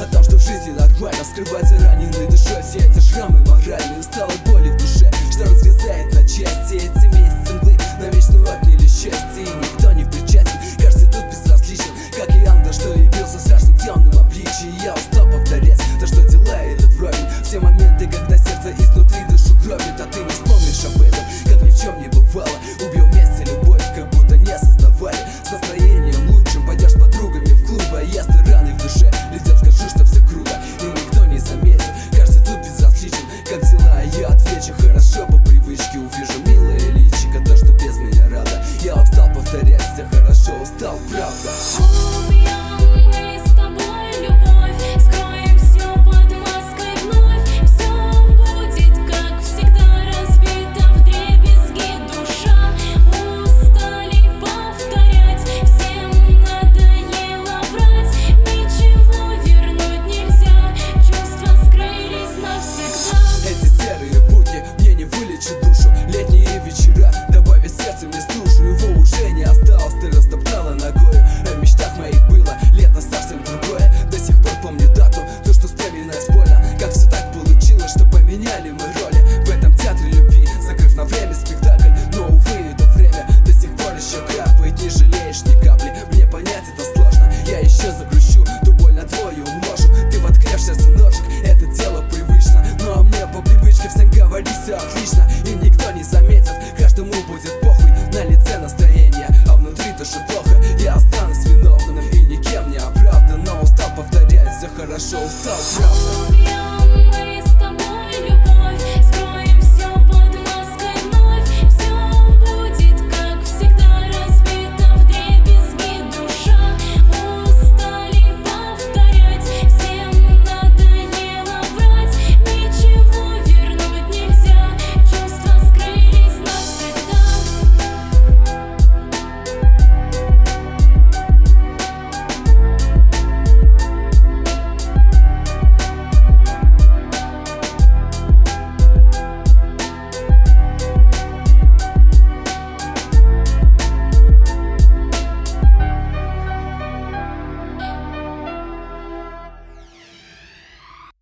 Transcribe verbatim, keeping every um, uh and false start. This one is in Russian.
о том, что в жизни нормально скрывать за раненой душой все эти шрамы моральные. Устала боли в душе, что разрезает на части. Эти месяцы мглы навечно отняли счастье, и никто не причастен, каждый тут безразличен, как и ангел, что явился в страшном темном обличии. Я устал повторять то, что дела идут вровень, в те моменты, когда сердце изнутри душу кровит. А ты не вспомнишь об этом, как ни в чем не бывало. Убил вместе любовь, как будто не создавали. С настроением лучшим пойдешь с подругами в клуб, а я с раной в душе летел, скажу, что все круто, и никто не заметит, каждый тут безразличен, как дела, а я отвечу хорошо по привычке. Увижу милое личико, то, что без меня рада. Я устал повторять, все хорошо, устал, правда. Душу. Летние вечера добавят сердце мне стужу. Его уже не осталось, ты растоптала ногою. А в мечтах моих было лето совсем другое. До сих пор помню дату, то, что вспоминать больно. Как все так получилось, что поменяли мы роли в этом театре любви, закрыв на время спектакль. Но, увы, это время до сих пор еще капает. Не жалеешь ни капли, мне понять это сложно. Я еще загрущу, ту боль на твою умножу. Ты воткнешь сердце ножик, это дело привычно. Но мне по привычке всем говори все отлично.